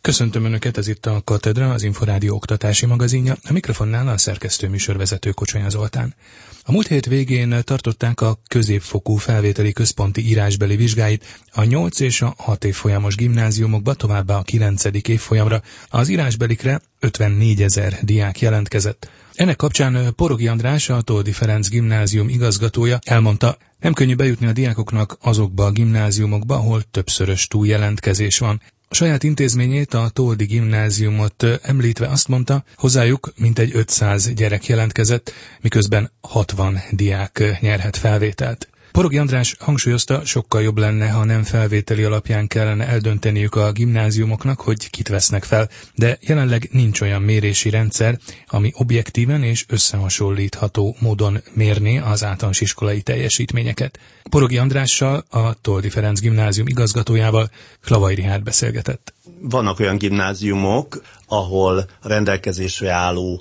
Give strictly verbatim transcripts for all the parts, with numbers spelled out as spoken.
Köszöntöm Önöket, ez itt a Katedra, az Inforádió oktatási magazinja, a mikrofonnál a szerkesztő műsorvezető Kocsonya Zoltán. A múlt hét végén tartották a középfokú felvételi központi írásbeli vizsgáit a nyolc és a hat évfolyamos gimnáziumokba, továbbá a kilencedik évfolyamra. Az írásbelikre ötvennégyezer diák jelentkezett. Ennek kapcsán Porogi András, a Toldy Ferenc gimnázium igazgatója elmondta, nem könnyű bejutni a diákoknak azokba a gimnáziumokba, ahol többszörös túljelentkezés van. A saját intézményét, a Toldy gimnáziumot említve azt mondta, hozzájuk mintegy ötszáz gyerek jelentkezett, miközben hatvan diák nyerhet felvételt. Porogi András hangsúlyozta, sokkal jobb lenne, ha nem felvételi alapján kellene eldönteniük a gimnáziumoknak, hogy kit vesznek fel, de jelenleg nincs olyan mérési rendszer, ami objektíven és összehasonlítható módon mérné az általános iskolai teljesítményeket. Porogi Andrással, a Toldy Ferenc gimnázium igazgatójával Klavai Rihárd beszélgetett. Vannak olyan gimnáziumok, ahol rendelkezésre álló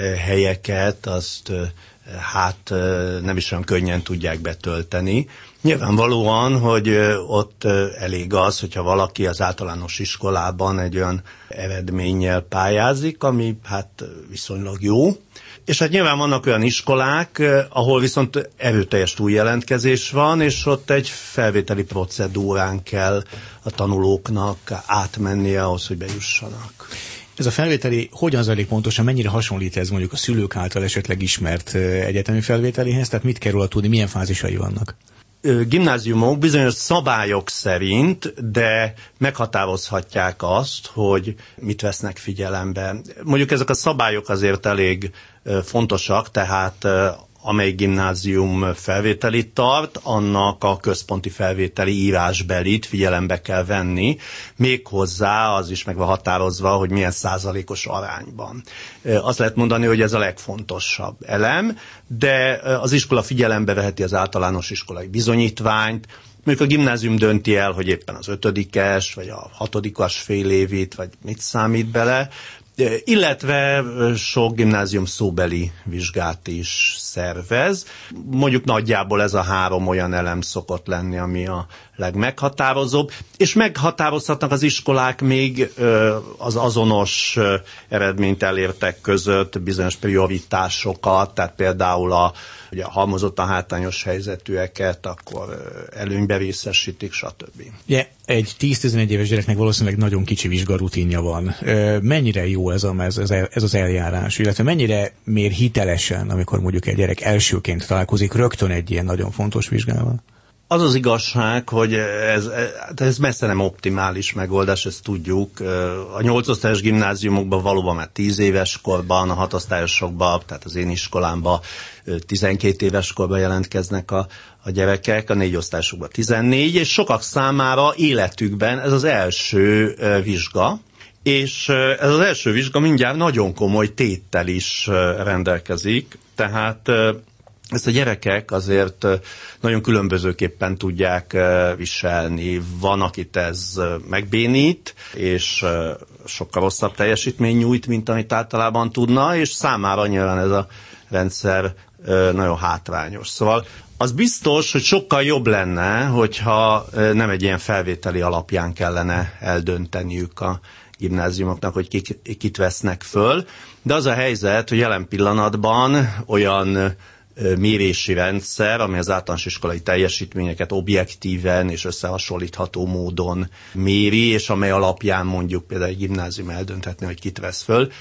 helyeket azt hát nem is olyan könnyen tudják betölteni. Nyilvánvalóan, hogy ott elég az, hogyha valaki az általános iskolában egy olyan eredménnyel pályázik, ami hát viszonylag jó. És hát nyilván vannak olyan iskolák, ahol viszont erőteljes túljelentkezés van, és ott egy felvételi procedúrán kell a tanulóknak átmennie ahhoz, hogy bejussanak. Ez a felvételi hogyan zajlik pontosan, mennyire hasonlít ez mondjuk a szülők által esetleg ismert egyetemi felvételihez, tehát mit kell róla tudni, milyen fázisai vannak? Gimnáziumok bizonyos szabályok szerint, de meghatározhatják azt, hogy mit vesznek figyelembe. Mondjuk ezek a szabályok azért elég fontosak, tehát amely gimnázium felvételit tart, annak a központi felvételi írásbelit figyelembe kell venni, méghozzá az is meg van határozva, hogy milyen százalékos arányban. Azt lehet mondani, hogy ez a legfontosabb elem, de az iskola figyelembe veheti az általános iskolai bizonyítványt, mondjuk a gimnázium dönti el, hogy éppen az ötödikes, vagy a hatodikas fél évit, vagy mit számít bele, illetve sok gimnázium szóbeli vizsgát is szervez. Mondjuk nagyjából ez a három olyan elem szokott lenni, ami a legmeghatározóbb, és meghatározhatnak az iskolák még az azonos eredményt elértek között bizonyos prioritásokat, tehát például a ugye halmozottan hátrányos helyzetűeket, akkor előnybe részesítik, stb. Yeah, egy tíz-tizenegy éves gyereknek valószínűleg nagyon kicsi vizsgarutinja van. Mennyire jó ez, a, ez, ez az eljárás, illetve mennyire mér hitelesen, amikor mondjuk egy gyerek elsőként találkozik rögtön egy ilyen nagyon fontos vizsgával? Az az igazság, hogy ez, ez messze nem optimális megoldás, ezt tudjuk. A nyolcosztályos gimnáziumokban valóban már tíz éves korban, a hatosztályosokban, tehát az én iskolámban tizenkét éves korban jelentkeznek a, a gyerekek, a négyosztályosokban tizennégy, és sokak számára életükben ez az első vizsga, és ez az első vizsga mindjárt nagyon komoly téttel is rendelkezik, tehát ezt a gyerekek azért nagyon különbözőképpen tudják viselni. Van, akit ez megbénít, és sokkal rosszabb teljesítmény nyújt, mint amit általában tudna, és számára nyilván ez a rendszer nagyon hátrányos. Szóval az biztos, hogy sokkal jobb lenne, hogyha nem egy ilyen felvételi alapján kellene eldönteniük a gimnáziumoknak, hogy kit vesznek föl, de az a helyzet, hogy jelen pillanatban olyan mérési rendszer, ami az általános iskolai teljesítményeket objektíven és összehasonlítható módon méri, és amely alapján mondjuk például egy gimnázium eldönthetné, hogy kit vesz föl.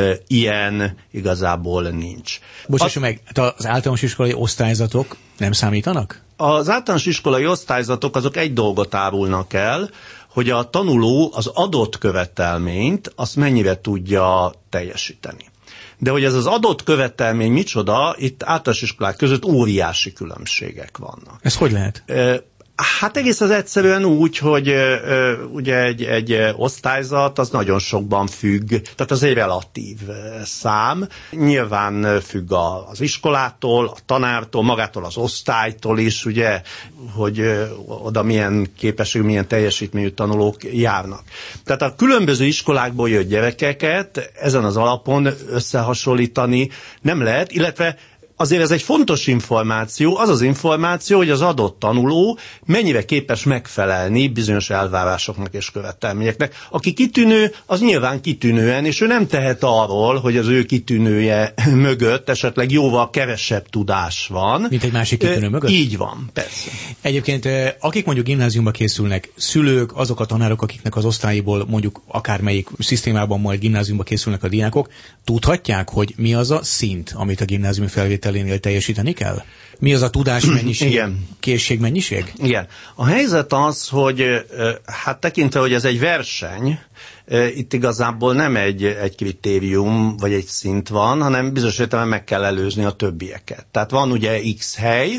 Ilyen igazából nincs. Bocsássuk meg, az általános iskolai osztályzatok nem számítanak? Az általános iskolai osztályzatok azok egy dolgot árulnak el, hogy a tanuló az adott követelményt azt mennyire tudja teljesíteni. De hogy ez az adott követelmény micsoda, itt általános iskolák között óriási különbségek vannak. Ez hogy lehet? Hát egész az egyszerűen úgy, hogy ö, ugye egy, egy osztályzat az nagyon sokban függ, tehát az egy relatív szám. Nyilván függ a, az iskolától, a tanártól, magától az osztálytól is, ugye, hogy ö, oda milyen képességű, milyen teljesítményű tanulók járnak. Tehát a különböző iskolákból jött gyerekeket ezen az alapon összehasonlítani nem lehet, illetve azért ez egy fontos információ, az az információ, hogy az adott tanuló mennyire képes megfelelni bizonyos elvárásoknak és követelményeknek. Aki kitűnő, az nyilván kitűnően, és ő nem tehet arról, hogy az ő kitűnője mögött esetleg jóval kevesebb tudás van. Mint egy másik kitűnő mögött? Így van, persze. Egyébként akik mondjuk gimnáziumba készülnek, szülők, azok a tanárok, akiknek az osztályból mondjuk akármelyik szisztémában majd gimnáziumba készülnek a diákok, tudhatják, hogy mi az a szint, amit a gimnáziumi felvételénél teljesíteni kell? Mi az a tudásmennyiség, Igen. készségmennyiség? Igen. A helyzet az, hogy hát tekintve, hogy ez egy verseny, itt igazából nem egy, egy kritérium, vagy egy szint van, hanem bizonyos értelemben meg kell előzni a többieket. Tehát van ugye X hely,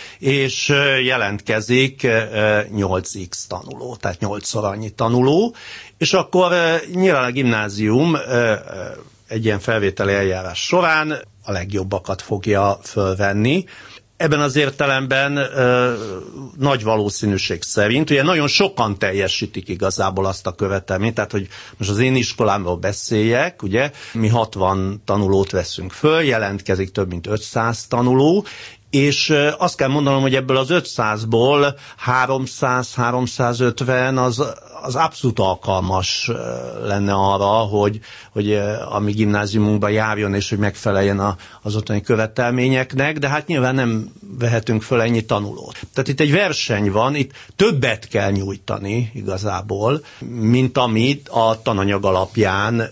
és jelentkezik nyolc x tanuló, tehát nyolcszor annyi tanuló, és akkor nyilván a gimnázium egy ilyen felvételi eljárás során a legjobbakat fogja fölvenni. Ebben az értelemben ö, nagy valószínűség szerint, ugye nagyon sokan teljesítik igazából azt a követelményt, tehát hogy most az én iskolámról beszéljek, ugye mi hatvan tanulót veszünk föl, jelentkezik több mint ötszáz tanuló, és azt kell mondanom, hogy ebből az ötszázból háromszáz-háromszázötven az, az abszolút alkalmas lenne arra, hogy, hogy a mi gimnáziumunkban járjon, és hogy megfeleljen a, az ottani követelményeknek, de hát nyilván nem vehetünk föl ennyi tanulót. Tehát itt egy verseny van, itt többet kell nyújtani igazából, mint amit a tananyag alapján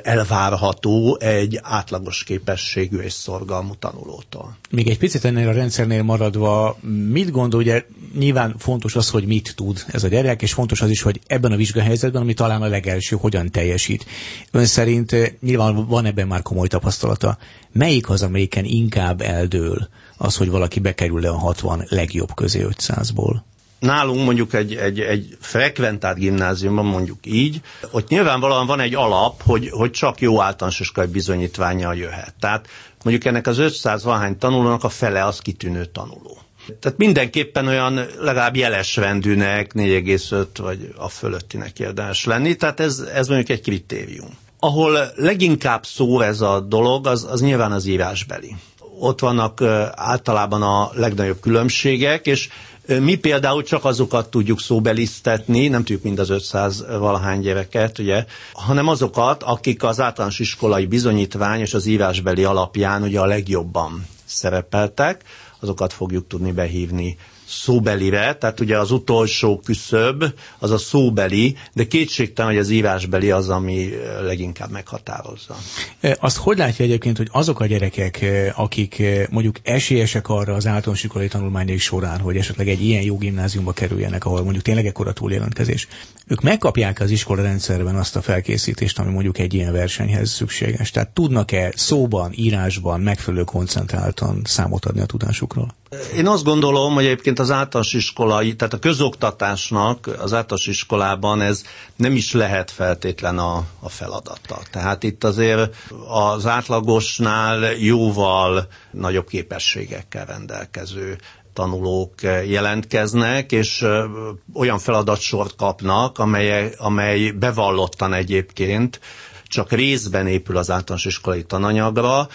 elvárható egy átlagos képességű és szorgalmú tanulótól. Még egy picit ennél a rendszernél maradva, mit gondol, ugye nyilván fontos az, hogy mit tud ez a gyerek, és fontos az is, hogy ebben a vizsgahelyzetben, ami talán a legelső, hogyan teljesít. Ön szerint nyilván van ebben már komoly tapasztalata. Melyik az, amelyiken inkább eldől az, hogy valaki bekerül-e a hatvan legjobb közé ötszázból? Nálunk mondjuk egy, egy, egy frekventált gimnáziumban, mondjuk így, ott nyilvánvalóan van egy alap, hogy, hogy csak jó általános iskolai bizonyítvánnyal jöhet. Tehát mondjuk ennek az ötszáz valahány tanulónak a fele az kitűnő tanuló. Tehát mindenképpen olyan legalább jelesrendűnek, négy egész öt vagy a fölöttinek érdemes lenni, tehát ez, ez mondjuk egy kritérium. Ahol leginkább szó ez a dolog, az, az nyilván az írásbeli. Ott vannak általában a legnagyobb különbségek, és mi például csak azokat tudjuk szóbeliztetni, nem tudjuk mind az ötszáz valahány gyereket, ugye, hanem azokat, akik az általános iskolai bizonyítvány és az írásbeli alapján ugye a legjobban szerepeltek, azokat fogjuk tudni behívni szóbelire, tehát ugye az utolsó küszöb az a szóbeli, de kétségtelen, hogy az írásbeli az, ami leginkább meghatározza. Azt hogy látja egyébként, hogy azok a gyerekek, akik mondjuk esélyesek arra az általános iskolai tanulmányai során, hogy esetleg egy ilyen jó gimnáziumba kerüljenek, ahol mondjuk tényleg ekkora túljelentkezés, ők megkapják az iskola rendszerben azt a felkészítést, ami mondjuk egy ilyen versenyhez szükséges. Tehát tudnak-e szóban, írásban megfelelő koncentráltan számot adni a tudásukról? Én azt gondolom, hogy egyébként az általános iskolai, tehát a közoktatásnak az általános iskolában ez nem is lehet feltétlen a, a feladata. Tehát itt azért az átlagosnál jóval nagyobb képességekkel rendelkező tanulók jelentkeznek, és olyan feladatsort kapnak, amely, amely bevallottan egyébként csak részben épül az általános iskolai tananyagra,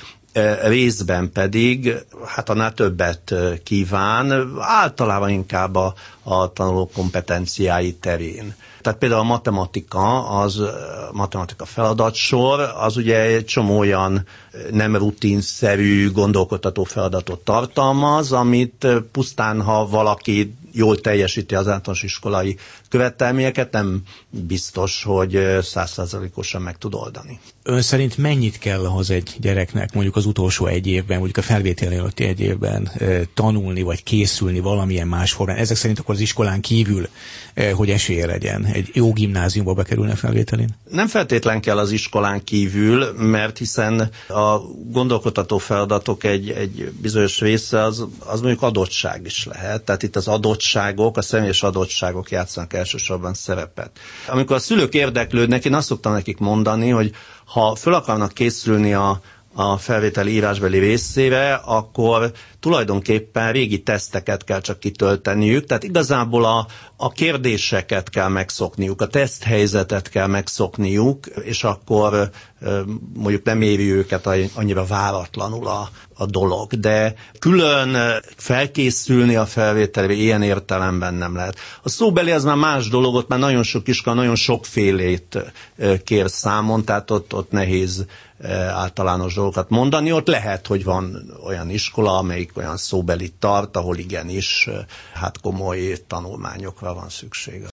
részben pedig hát annál többet kíván, általában inkább a, a tanulók kompetenciái terén. Tehát például a matematika, az matematika feladatsor, az ugye egy csomó olyan nem rutinszerű, gondolkodtató feladatot tartalmaz, amit pusztán, ha valaki jól teljesíti az általános iskolai követelményeket, nem biztos, hogy száz százalékosan meg tud oldani. Ön szerint mennyit kell ahhoz egy gyereknek mondjuk az utolsó egy évben, mondjuk a felvétel előtti egy évben tanulni, vagy készülni valamilyen más formán? Ezek szerint akkor az iskolán kívül, hogy esélye legyen egy jó gimnáziumba bekerülne felvételén? Nem feltétlen kell az iskolán kívül, mert hiszen a gondolkodtató feladatok egy, egy bizonyos része az, az mondjuk adottság is lehet. Tehát itt az adottságok, a személyes adottságok játszanak elsősorban szerepet. Amikor a szülők érdeklődnek, én azt szoktam nekik mondani, hogy ha föl akarnak készülni a, a felvételi írásbeli részére, akkor tulajdonképpen régi teszteket kell csak kitölteniük, tehát igazából a, a kérdéseket kell megszokniuk, a teszthelyzetet kell megszokniuk, és akkor mondjuk nem éri őket annyira váratlanul a, a dolog, de külön felkészülni a felvételre ilyen értelemben nem lehet. A szóbeli az már más dolog, ott már nagyon sok iskola, nagyon sokfélét kér számon, tehát ott, ott nehéz általános dolgokat mondani. Ott lehet, hogy van olyan iskola, amelyik olyan szóbelit tart, ahol igenis hát komoly tanulmányokra van szükség.